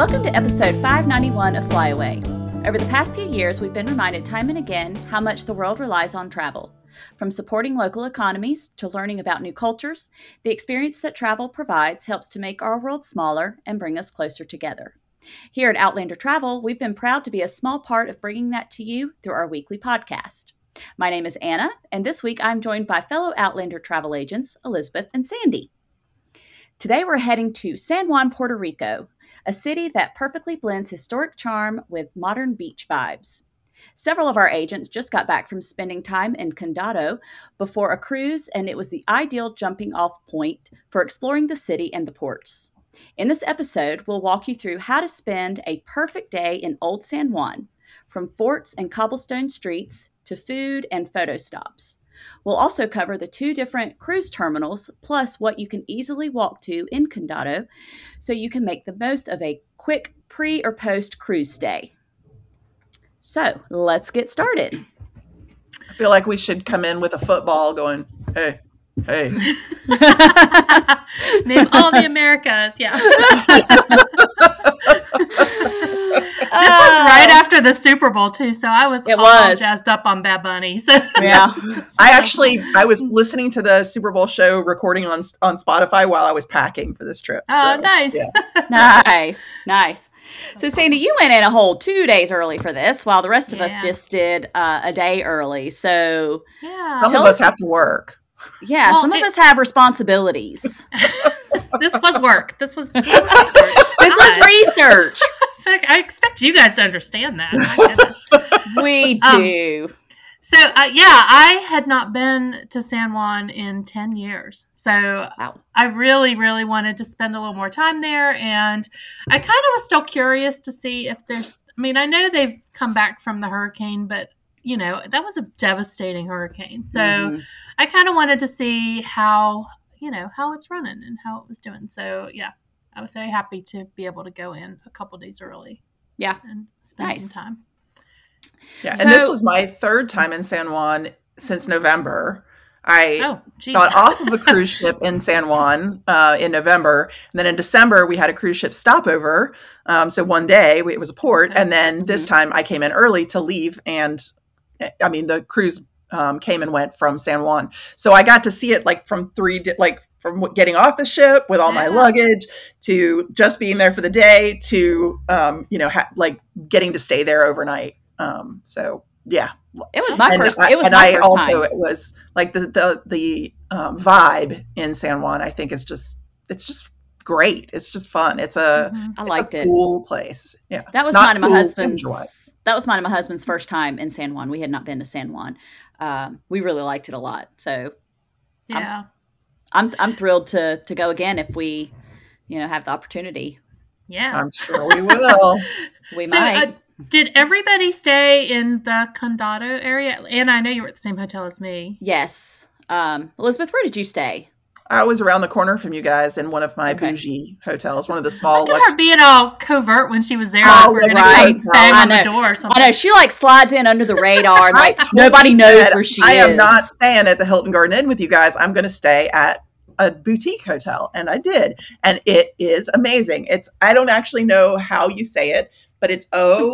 Welcome to episode 591 of Flyaway. Over the past few years, we've been reminded time and again how much the world relies on travel. From supporting local economies to learning about new cultures, the experience that travel provides helps to make our world smaller and bring us closer together. Here at Outlander Travel, we've been proud to be a small part of bringing that to you through our weekly podcast. My name is Anna, and this week I'm joined by fellow Outlander travel agents, Elizabeth and Sandy. Today we're heading to San Juan, Puerto Rico, a city that perfectly blends historic charm with modern beach vibes. Several of our agents just got back from spending time in Condado before a cruise, and it was the ideal jumping off point for exploring the city and the ports. In this episode, we'll walk you through how to spend a perfect day in Old San Juan, from forts and cobblestone streets to food and photo stops. We'll also cover the two different cruise terminals, plus what you can easily walk to in Condado, so you can make the most of a quick pre- or post-cruise stay. So, let's get started. I feel like we should come in with a football going, hey, hey. Name all the Americas, yeah. This was right after the Super Bowl, too, so I was all jazzed up on Bad Bunny. So. Yeah. I was listening to the Super Bowl show recording on Spotify while I was packing for this trip. Oh, so, nice. Yeah. Nice. So, Sandy, you went in a whole 2 days early for this, while the rest of us just did a day early. So, some of us have to work. Yeah, well, some of us have responsibilities. This was work. This was research. This was research. I expect you guys to understand that. We do. So, I had not been to San Juan in 10 years. So, wow. I really, really wanted to spend a little more time there. And I kind of was still curious to see if I know they've come back from the hurricane, but, that was a devastating hurricane. So, I kind of wanted to see how it's running and how it was doing. So, I was very happy to be able to go in a couple days early. Yeah. And spend some time. Yeah, and this was my third time in San Juan since November. I got off of a cruise ship in San Juan in November. And then in December, we had a cruise ship stopover. So one day, it was a port. Okay. And then this time, I came in early to leave. And, the cruise came and went from San Juan. So I got to see it from getting off the ship with all my luggage to just being there for the day to, getting to stay there overnight. So yeah, it was my first. It was my first time. It was like the vibe in San Juan. I think it's just great. It's just fun. It's a cool place. Yeah, that was mine and my husband's. That was mine and my husband's first time in San Juan. We had not been to San Juan. We really liked it a lot. So yeah, I'm thrilled to go again if we, have the opportunity. Yeah, I'm sure we will. We might. Did everybody stay in the Condado area? And I know you were at the same hotel as me. Yes. Elizabeth, where did you stay? I was around the corner from you guys in one of my bougie hotels, one of the small. Look at her being all covert when she was there. Right. Bang on the door or something. I know. She slides in under the radar and nobody knows where she is. I am not staying at the Hilton Garden Inn with you guys. I'm going to stay at a boutique hotel. And I did. And it is amazing. I don't actually know how you say it, but it's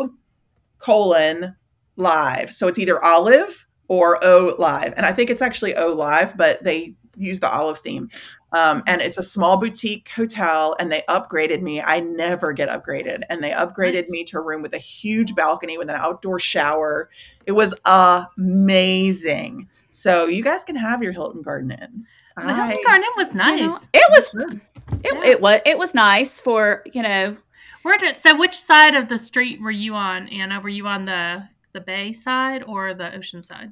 O:"Live. So it's either Olive or O Live. And I think it's actually O Live, but they use the olive theme. And it's a small boutique hotel and they upgraded me. I never get upgraded. And they upgraded me to a room with a huge balcony with an outdoor shower. It was amazing. So you guys can have your Hilton Garden Inn. The Hilton Garden Inn was nice. It was nice for, So which side of the street were you on, Anna? Were you on the bay side or the ocean side?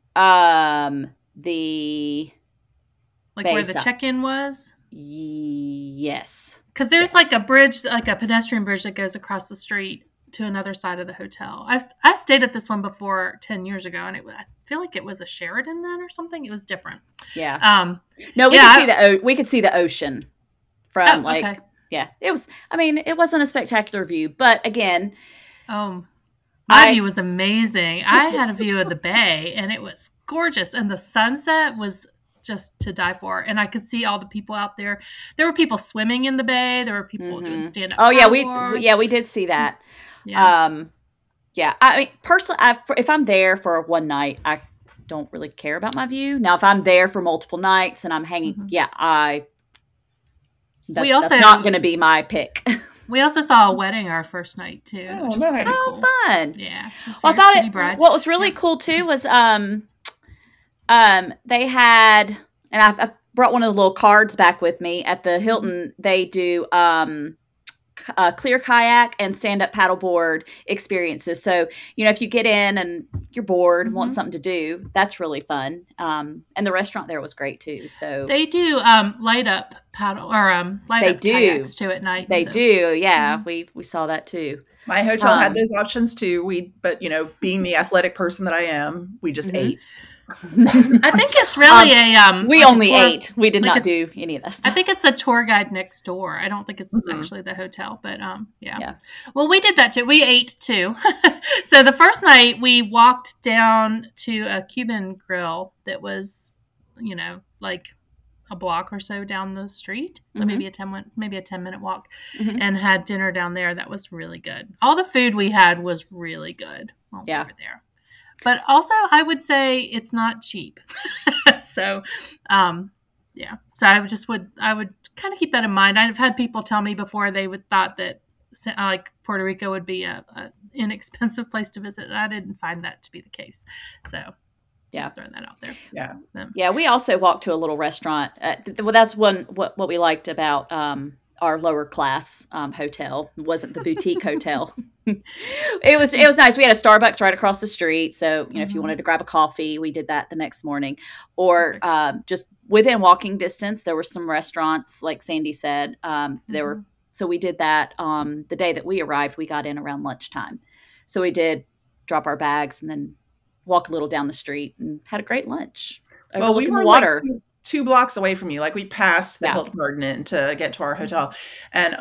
The where the check-in was? Yes. Because there's a bridge, a pedestrian bridge that goes across the street to another side of the hotel. I stayed at this one before 10 years ago, and I feel like it was a Sheraton then or something. It was different. Yeah. We could see the ocean from okay. Yeah, it was. It wasn't a spectacular view, but again, my view was amazing. I had a view of the bay, and it was gorgeous, and the sunset was just to die for. And I could see all the people out there. There were people swimming in the bay. There were people doing stand-up. Oh yeah, we did see that. Yeah. Yeah. I mean, personally, if I'm there for one night, I don't really care about my view. Now, if I'm there for multiple nights and I'm hanging, that's not going to be my pick. We also saw a wedding our first night too. Oh, nice. Cool. Fun! Yeah, I thought what was really cool too was they had, and I brought one of the little cards back with me at the Hilton. They do clear kayak and stand-up paddleboard experiences. So, if you get in and you're bored and want something to do, that's really fun. And the restaurant there was great too. So they do light up paddle or light up kayaks too at night. They do, yeah. We saw that too. My hotel had those options too. But being the athletic person that I am, we just ate. I think it's really we only ate. We did not do any of this. I think it's a tour guide next door. I don't think it's actually the hotel, but yeah. Well, we did that too. We ate too. So the first night we walked down to a Cuban grill that was, like a block or so down the street, maybe a 10-minute walk, and had dinner down there. That was really good. All the food we had was really good while we were there. But also, I would say it's not cheap. So, So I would kind of keep that in mind. I've had people tell me before they would thought that like Puerto Rico would be a inexpensive place to visit, and I didn't find that to be the case. So, just throwing that out there. Yeah, yeah. We also walked to a little restaurant. Well, that's what we liked about our lower class hotel. It wasn't the boutique hotel. It was nice. We had a Starbucks right across the street. So, if you wanted to grab a coffee, we did that the next morning. Or just within walking distance, there were some restaurants, like Sandy said. So we did that the day that we arrived. We got in around lunchtime. So we did drop our bags and then walk a little down the streat and had a great lunch. Well, we were water. Like 2 blocks away from you. Like we passed the Hilton Garden Inn to get to our hotel. And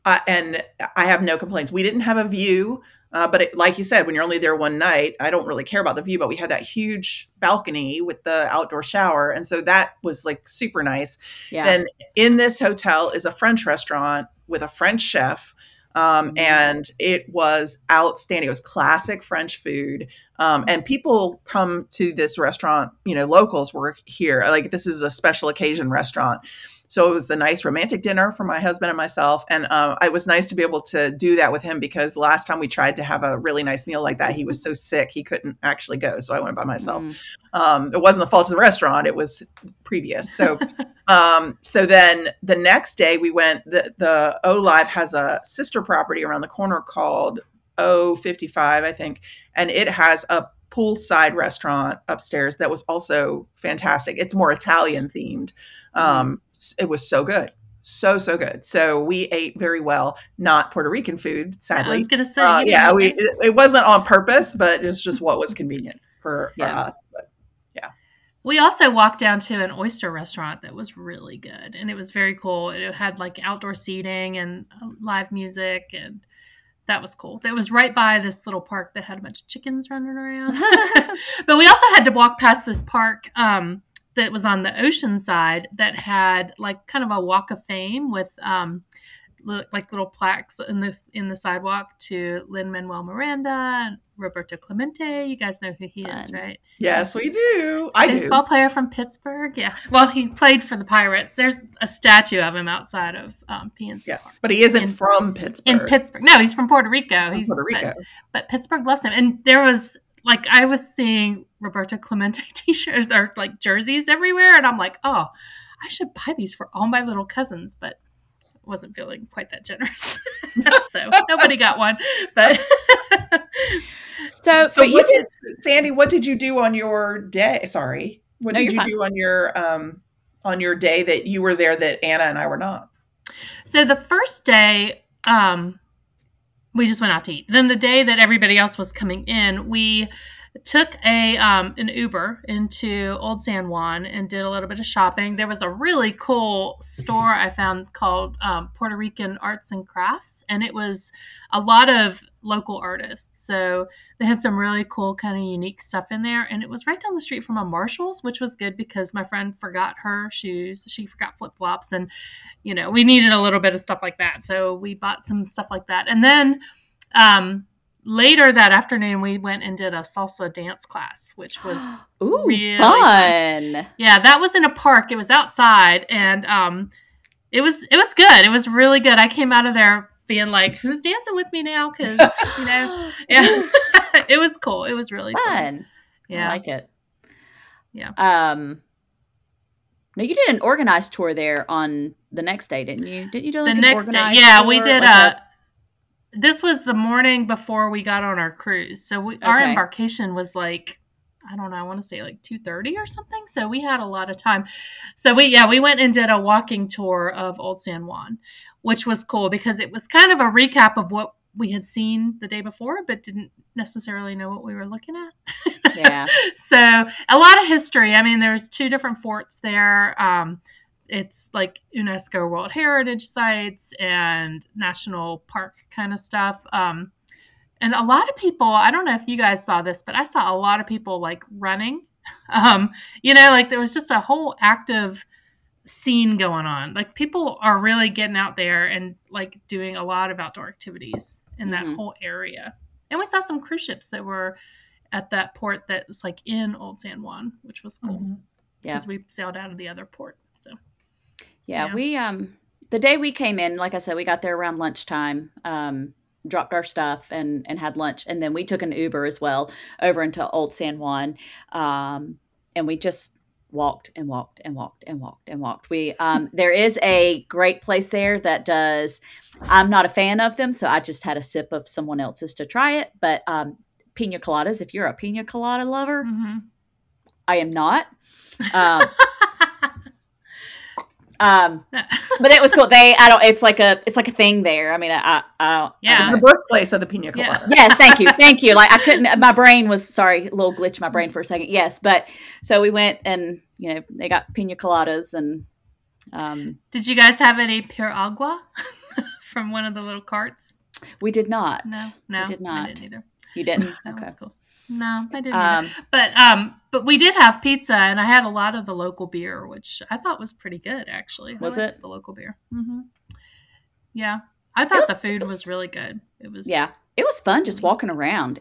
I have no complaints. We didn't have a view, but like you said, when you're only there one night, I don't really care about the view, but we had that huge balcony with the outdoor shower. And so that was like super nice. Yeah. Then in this hotel is a French restaurant with a French chef. And it was outstanding. It was classic French food. And people come to this restaurant, locals were here. Like this is a special occasion restaurant. So it was a nice romantic dinner for my husband and myself. And it was nice to be able to do that with him because last time we tried to have a really nice meal like that, he was so sick, he couldn't actually go. So I went by myself. It wasn't the fault of the restaurant. It was previous. So, so then the next day we went, the O-Live has a sister property around the corner called O55, I think. And it has a poolside restaurant upstairs that was also fantastic. It's more Italian themed. It was so good. So good. So we ate very well, not Puerto Rican food, sadly. I was going to say. It wasn't on purpose, but it's just what was convenient for us. But yeah. We also walked down to an oyster restaurant that was really good. And it was very cool. It had like outdoor seating and live music, and that was cool. It was right by this little park that had a bunch of chickens running around. But we also had to walk past this park that was on the ocean side that had like kind of a walk of fame with like little plaques in the sidewalk to Lin-Manuel Miranda and Roberto Clemente. You guys know who he is, right? Yes, we do. Baseball player from Pittsburgh. Yeah. Well, he played for the Pirates. There's a statue of him outside of PNC Park. But he isn't from Pittsburgh. In Pittsburgh. No, he's from Puerto Rico. Puerto Rico. But Pittsburgh loves him. And there was I was seeing Roberto Clemente t-shirts or like jerseys everywhere. And I'm like, oh, I should buy these for all my little cousins. But wasn't feeling quite that generous. So nobody got one. But so Sandy, what did you do on your day? Sorry. What did you do on your day that you were there that Anna and I were not? So the first day, we just went out to eat. Then the day that everybody else was coming in, we took an Uber into Old San Juan and did a little bit of shopping. There was a really cool store I found called Puerto Rican Arts and Crafts, and it was a lot of local artists. So they had some really cool kind of unique stuff in there, and it was right down the street from a Marshall's, which was good because my friend forgot her shoes. She forgot flip-flops, and we needed a little bit of stuff like that. So we bought some stuff like that. And then later that afternoon, we went and did a salsa dance class, which was really fun. Yeah, that was in a park. It was outside, and it was good. It was really good. I came out of there being like, "Who's dancing with me now?" Because yeah, it was cool. It was really fun. Yeah, I like it. Yeah. No, you did an organized tour there on the next day, didn't you? Didn't you do the next day? Yeah, we did this was the morning before we got on our cruise. So our embarkation was like, I don't know, I want to say like 2:30 or something. So we had a lot of time. So we went and did a walking tour of Old San Juan, which was cool because it was kind of a recap of what we had seen the day before, but didn't necessarily know what we were looking at. Yeah. So a lot of history. I mean, there's 2 different forts there. It's like UNESCO World Heritage Sites and National Park kind of stuff. And a lot of people, I don't know if you guys saw this, but I saw a lot of people like running. Like there was just a whole active scene going on. Like people are really getting out there and like doing a lot of outdoor activities in that whole area. And we saw some cruise ships that were at that port that's like in Old San Juan, which was cool. Because we sailed out of the other port. So yeah, we the day we came in, like I said, we got there around lunchtime, dropped our stuff and had lunch, and then we took an Uber as well over into Old San Juan, and we just walked and walked and walked and walked and walked. We there is a great place there that does. I'm not a fan of them, so I just had a sip of someone else's to try it. But pina coladas, if you're a pina colada lover, I am not. But it was cool. It's like a thing there. I mean, I don't. Yeah, it's the birthplace of the pina colada. Yeah. Yes, thank you. Like I couldn't. My brain was sorry, a little glitch in my brain for a second. Yes, but so we went and they got pina coladas and. Did you guys have any pure agua from one of the little carts? We did not. No, we did not. I didn't either. You didn't? That was cool. No, I didn't either. But we did have pizza, and I had a lot of the local beer, which I thought was pretty good, actually. Was it? The local beer. Mm-hmm. Yeah. I thought the food was really good. It was. Yeah. It was fun just walking around.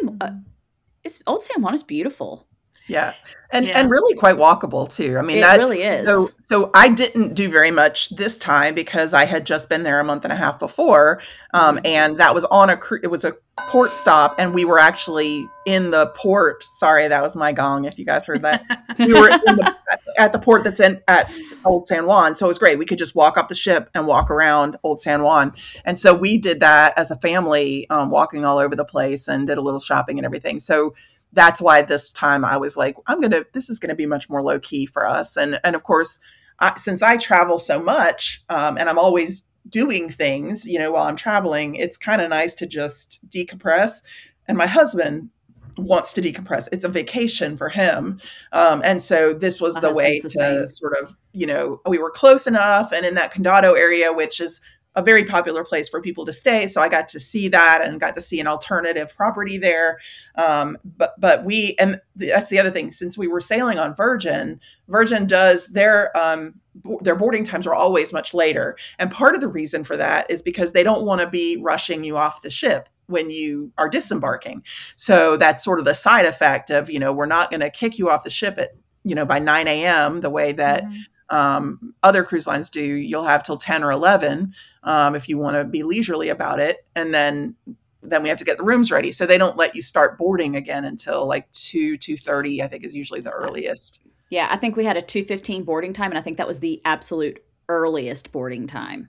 Old San Juan is beautiful. Yeah. And really quite walkable too. I mean, that really is. So I didn't do very much this time because I had just been there a month and a half before. And that was it was a port stop, and we were actually in the port. Sorry, that was my gong. If you guys heard that, we were at the port that's at Old San Juan. So it was great. We could just walk off the ship and walk around Old San Juan. And so we did that as a family, walking all over the place and did a little shopping and everything. So that's why this time I was like, this is going to be much more low key for us. And of course, since I travel so much, and I'm always doing things, while I'm traveling, it's kind of nice to just decompress. And my husband wants to decompress. It's a vacation for him. And so this was the way to sort of, we were close enough and in that Condado area, which is a very popular place for people to stay. So I got to see that and got to see an alternative property there. But that's the other thing, since we were sailing on Virgin does their boarding times are always much later. And part of the reason for that is because they don't want to be rushing you off the ship when you are disembarking. So that's sort of the side effect of, we're not going to kick you off the ship at, by 9 a.m. the way that other cruise lines do. You'll have till 10 or 11 if you want to be leisurely about it. And then we have to get the rooms ready. So they don't let you start boarding again until like 2:30, I think is usually the earliest. Yeah, I think we had a 2:15 boarding time, and I think that was the absolute earliest boarding time.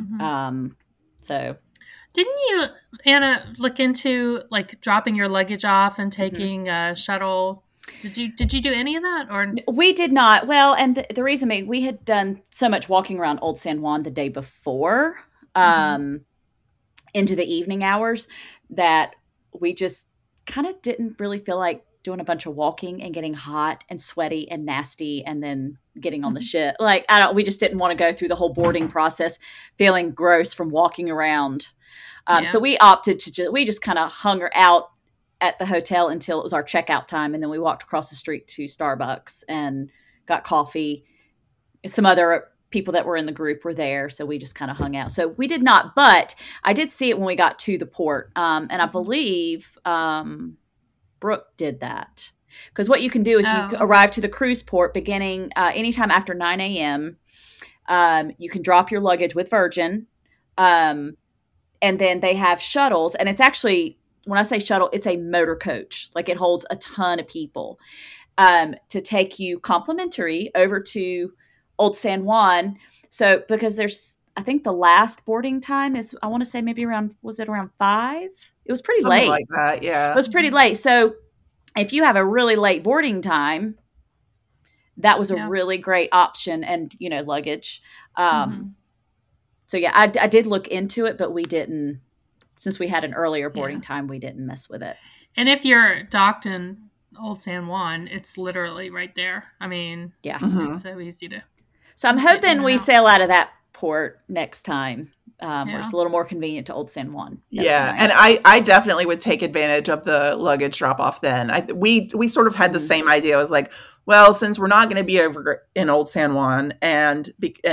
So didn't you, Anna, look into like dropping your luggage off and taking a shuttle? Did you do any of that? Or we did not. Well, and the reason being, we had done so much walking around Old San Juan the day before, into the evening hours, that we just kind of didn't really feel like doing a bunch of walking and getting hot and sweaty and nasty and then getting on the ship. Like, we just didn't want to go through the whole boarding process feeling gross from walking around. So we opted to we just kind of hung out at the hotel until it was our checkout time. And then we walked across the street to Starbucks and got coffee. Some other people that were in the group were there. So we just kind of hung out. So we did not, but I did see it when we got to the port. And I believe, Brooke did that, because what you can do is you arrive to the cruise port beginning anytime after 9 a.m. You can drop your luggage with Virgin, and then they have shuttles, and it's actually, when I say shuttle, it's a motor coach. Like, it holds a ton of people to take you complimentary over to Old San Juan. So because I think the last boarding time is, I want to say maybe around 5? It was pretty late. Like that, yeah. It was pretty late. So if you have a really late boarding time, that was a really great option, and, luggage. So yeah, I did look into it, but we didn't, since we had an earlier boarding time, we didn't mess with it. And if you're docked in Old San Juan, it's literally right there. I mean, it's so easy to. So I'm hoping we sail out of that port next time. Where it's a little more convenient to Old San Juan. Nice. And I definitely would take advantage of the luggage drop off then. We sort of had the same idea. I was like, well, since we're not going to be over in Old San Juan, and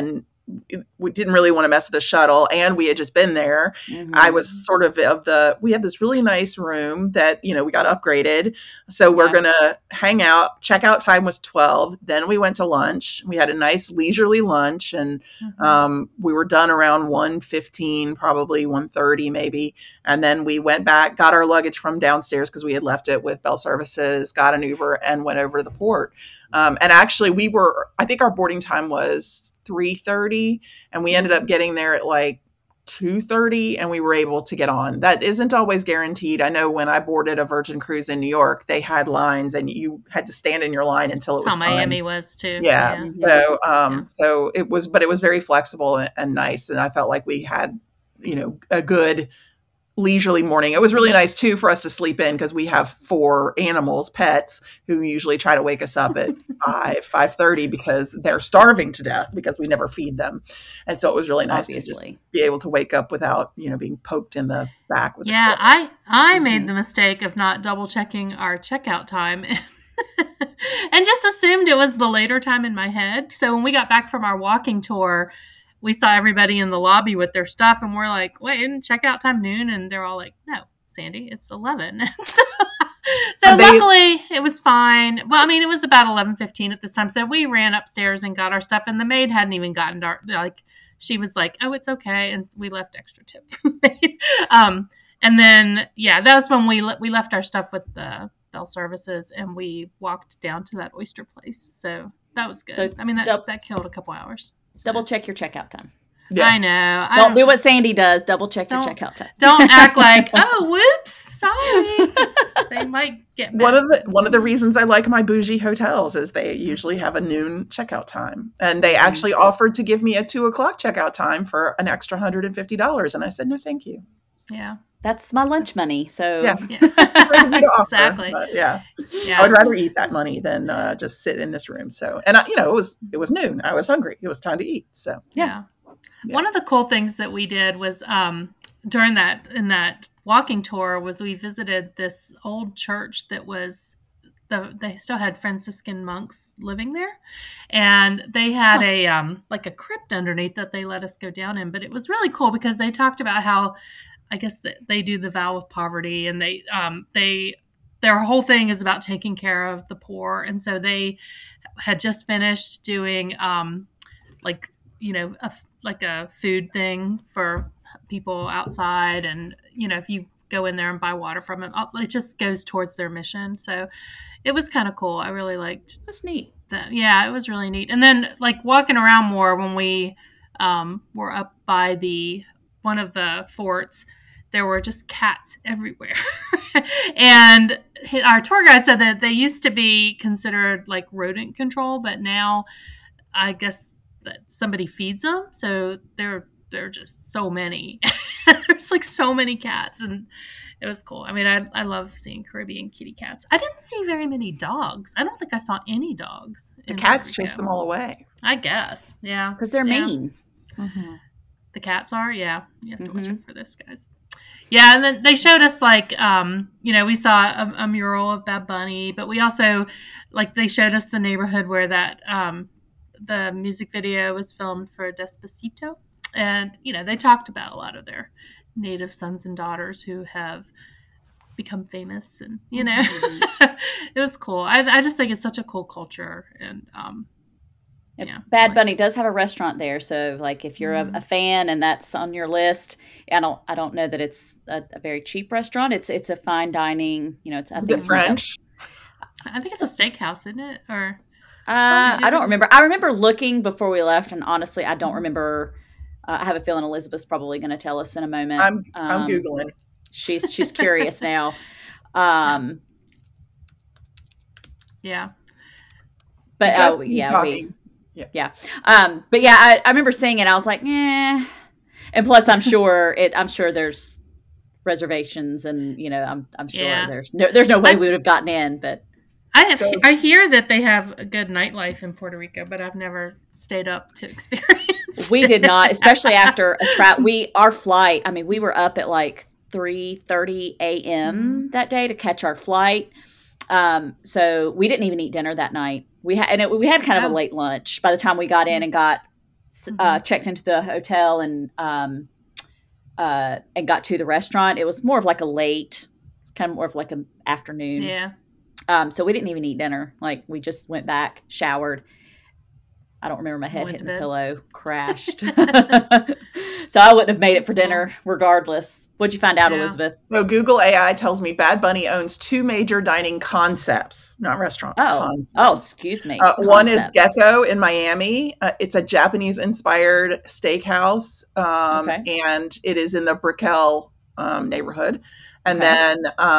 we didn't really want to mess with the shuttle, and we had just been there. I was sort of we had this really nice room that, we got upgraded. So we're going to hang out. Checkout time was 12. Then we went to lunch. We had a nice leisurely lunch, and we were done around 1:15, probably 1:30 maybe. And then we went back, got our luggage from downstairs because we had left it with Bell Services, got an Uber, and went over to the port. And actually I think our boarding time was 3:30, and we ended up getting there at like 2:30, and we were able to get on. That isn't always guaranteed. I know when I boarded a Virgin cruise in New York, they had lines, and you had to stand in your line until it was time. Miami was too. Yeah. So it was, but it was very flexible and nice. And I felt like we had, a good leisurely morning. It was really nice too for us to sleep in, because we have 4 animals, pets, who usually try to wake us up at 5:30 because they're starving to death because we never feed them. And so it was really nice to just be able to wake up without, being poked in the back with I made the mistake of not double checking our checkout time and just assumed it was the later time in my head. So when we got back from our walking tour, we saw everybody in the lobby with their stuff, and we're like, wait, isn't checkout time noon? And they're all like, no, Sandy, it's 11. So luckily it was fine. Well, I mean, it was about 11:15 at this time. So we ran upstairs and got our stuff, and the maid hadn't even gotten she was like, oh, it's okay. And we left extra tip for the maid. And then, that was when we left our stuff with the Bell Services, and we walked down to that oyster place. So that was good. So I mean, that killed a couple hours. Double check your checkout time. Yes. I know. Don't do what Sandy does. Double check your checkout time. Don't act like, oh, whoops, sorry. They might get mad. One of the reasons I like my bougie hotels is they usually have a noon checkout time, and they actually offered to give me a 2:00 checkout time for an extra $150, and I said no, thank you. Yeah. That's my lunch money. So exactly. I would rather eat that money than just sit in this room. So, and it was noon. I was hungry. It was time to eat. So yeah. One of the cool things that we did was in that walking tour was we visited this old church that was they still had Franciscan monks living there, and they had a like a crypt underneath that they let us go down in. But it was really cool because they talked about how, I guess, they do the vow of poverty, and their whole thing is about taking care of the poor. And so they had just finished doing a food thing for people outside, and if you go in there and buy water from them, it just goes towards their mission. So it was kind of cool. I really liked. That's neat. That. Yeah, it was really neat. And then walking around more when we were up by one of the forts, there were just cats everywhere. And our tour guide said that they used to be considered like rodent control, but now I guess that somebody feeds them. So there are just so many. There's like so many cats, and it was cool. I mean, I love seeing Caribbean kitty cats. I didn't see very many dogs. I don't think I saw any dogs. The cats chased them all away. I guess. Yeah. Because they're mean. Mm-hmm. The cats are? Yeah. You have to watch out for this, guys. Yeah, and then they showed us like, we saw a mural of Bad Bunny, but we also, like, they showed us the neighborhood where that the music video was filmed for Despacito. And, they talked about a lot of their native sons and daughters who have become famous. And, it was cool. I just think it's such a cool culture. And, Bad Bunny does have a restaurant there. So, like, if you're a fan and that's on your list, I don't know that it's a very cheap restaurant. It's a fine dining. Is it French? I think it's a steakhouse, isn't it? Or I don't remember. I remember looking before we left, and honestly, I don't remember. I have a feeling Elizabeth's probably going to tell us in a moment. I'm Googling. She's curious now. Yeah. But yeah. But yeah, I remember seeing it. I was like, eh. And plus, I'm sure there's reservations, and I'm sure there's no way we would have gotten in. But I hear that they have a good nightlife in Puerto Rico, but I've never stayed up to experience. We did not, especially after our flight. I mean, we were up at like 3:30 a.m. that day to catch our flight. So we didn't even eat dinner that night. We had kind of a late lunch by the time we got in and got checked into the hotel and got to the restaurant. It was more of like it's kind of more of like an afternoon. Yeah. So we didn't even eat dinner. Like, we just went back, showered. I don't remember my head hitting the pillow, crashed. So I wouldn't have made it for dinner regardless. What'd you find out, Elizabeth? So Google AI tells me Bad Bunny owns 2 major dining concepts, not restaurants. Concepts. Oh, excuse me. One is Gecko in Miami. It's a Japanese-inspired steakhouse, and it is in the Brickell neighborhood. And then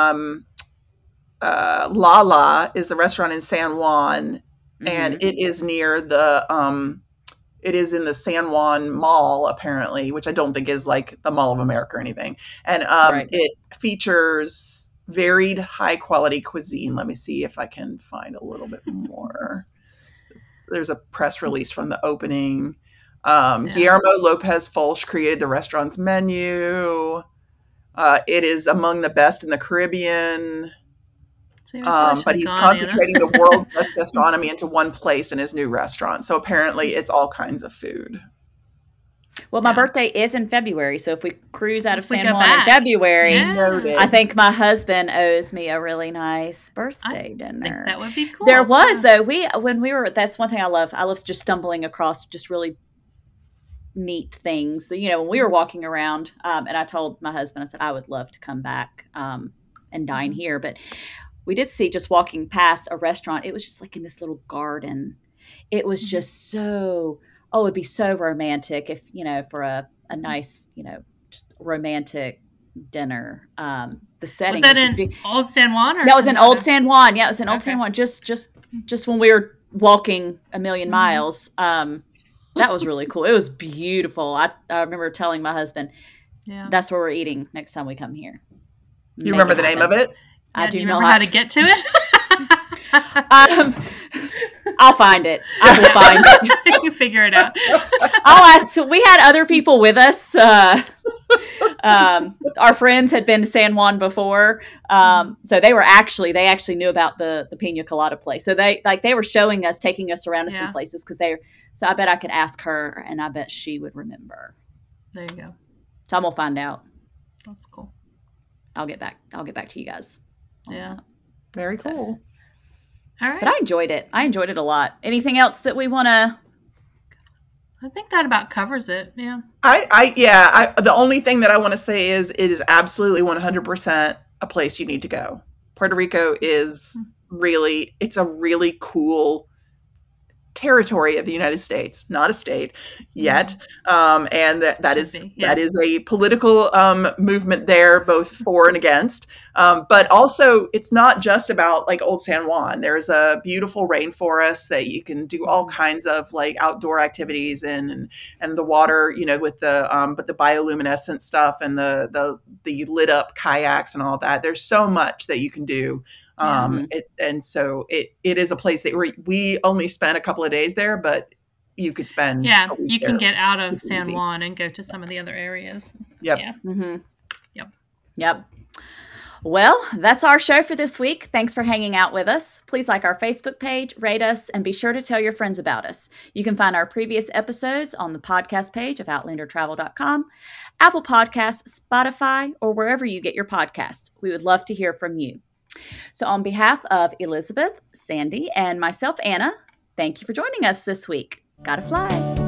Lala is the restaurant in San Juan, and it is near it is in the San Juan Mall, apparently, which I don't think is like the Mall of America or anything. And it features varied high quality cuisine. Let me see if I can find a little bit more. There's a press release from the opening. Guillermo Lopez Folch created the restaurant's menu. It is among the best in the Caribbean. But he's concentrating the world's best gastronomy into one place in his new restaurant. So apparently it's all kinds of food. Well, my birthday is in February. So if we cruise out of San Juan in February, I think my husband owes me a really nice birthday dinner. I think that would be cool. There was, though, that's one thing I love. I love just stumbling across just really neat things. So, when we were walking around, and I told my husband, I said, I would love to come back and dine here. But we did see, just walking past a restaurant, it was just like in this little garden. It was just so, it'd be so romantic if, for a nice, just romantic dinner. The setting. Was that in Old San Juan? That was in Old San Juan. Yeah, it was in Old San Juan. Just when we were walking a million miles. That was really cool. It was beautiful. I remember telling my husband, that's where we're eating next time we come here. You remember the name of it? I do remember how to get to it. I'll find it. I will find it. You figure it out. I'll ask. So we had other people with us. Our friends had been to San Juan before, so they actually knew about the Pina Colada place. So they were showing us, taking us around to some places So I bet I could ask her, and I bet she would remember. There you go. So I'm gonna find out. That's cool. I'll get back to you guys. Yeah. Very cool. All right. But I enjoyed it. I enjoyed it a lot. Anything else that we want to? I think that about covers it. Yeah. The only thing that I want to say is it is absolutely 100% a place you need to go. Puerto Rico is it's a really cool territory of the United States, not a state yet. And that is a political movement there, both for and against. But also, it's not just about like Old San Juan. There's a beautiful rainforest that you can do all kinds of like outdoor activities in, and the water, with the bioluminescent stuff and the lit up kayaks and all that. There's so much that you can do. And so it is a place that we only spent a couple of days there, but you could spend. Yeah, you can get out of San Juan and go to some of the other areas. Yep. Yeah. Yep. Well, that's our show for this week. Thanks for hanging out with us. Please like our Facebook page, rate us, and be sure to tell your friends about us. You can find our previous episodes on the podcast page of OutlanderTravel.com, Apple Podcasts, Spotify, or wherever you get your podcasts. We would love to hear from you. So on behalf of Elizabeth, Sandy, and myself, Anna, thank you for joining us this week. Gotta fly.